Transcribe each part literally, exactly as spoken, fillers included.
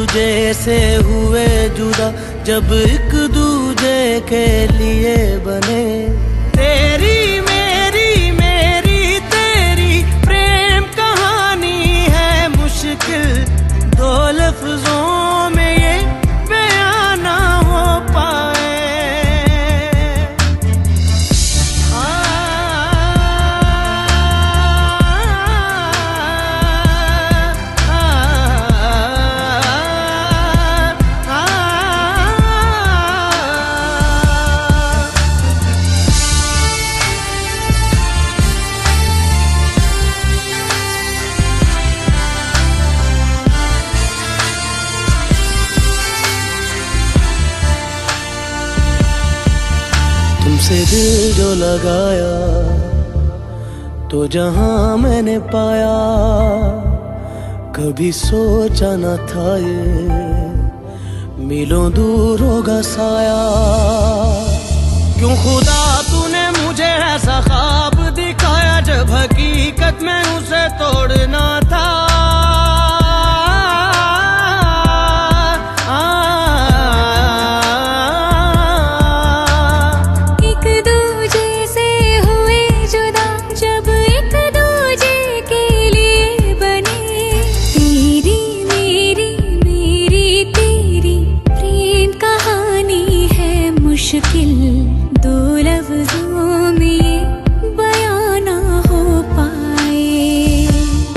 दूजे से हुए जुदा, जब एक दूजे के लिए बने। तेरी मेरी मेरी तेरी प्रेम कहानी है मुश्किल, दो लफ्जों में ये बयां ना हो पाए। तुमसे दिल जो लगाया तो जहां मैंने पाया, कभी सोचा न था ये मीलों दूर होगा साया। क्यों खुदा तूने मुझे ऐसा ख्वाब दिखाया, जब हकीकत में उसे तोड़ना था। मुश्किल दो लफ्जों में बयां ना हो पाए।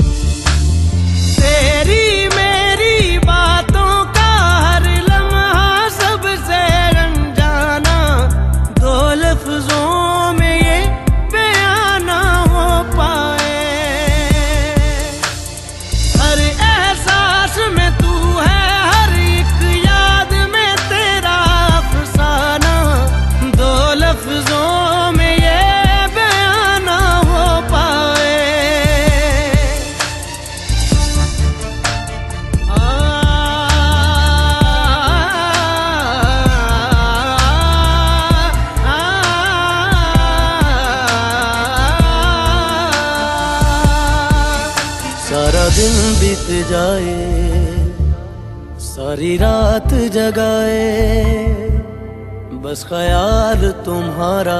तेरी मेरी बातों का हर लम्हा सबसे अनजाना, दो लफ्जों में ये बयां ना हो पाए। हर एहसास में तू है, हर एक याद में तेरा अफसाना, दो लफ्जों में ये बयां ना हो पाए। आ, आ, सारा दिन बीत जाए, सारी रात जगाए, बस ख्याल तुम्हारा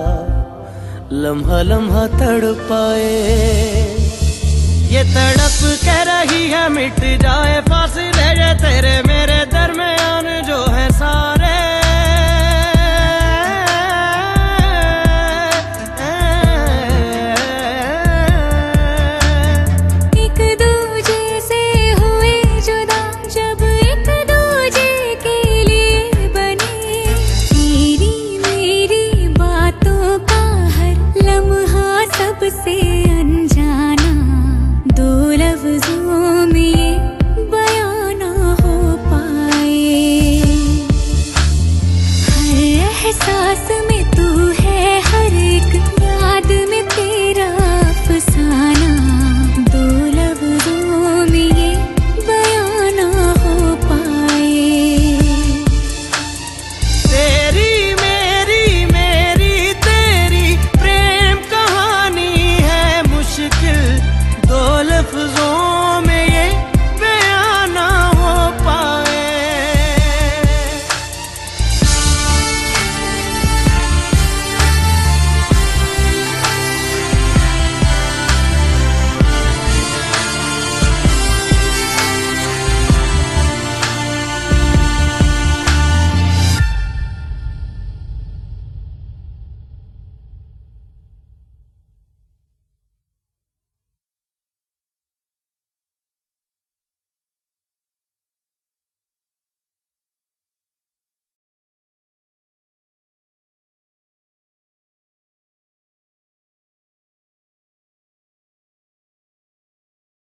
लम्हा लम्हा तड़पाए। ये तड़प कह रही है मिट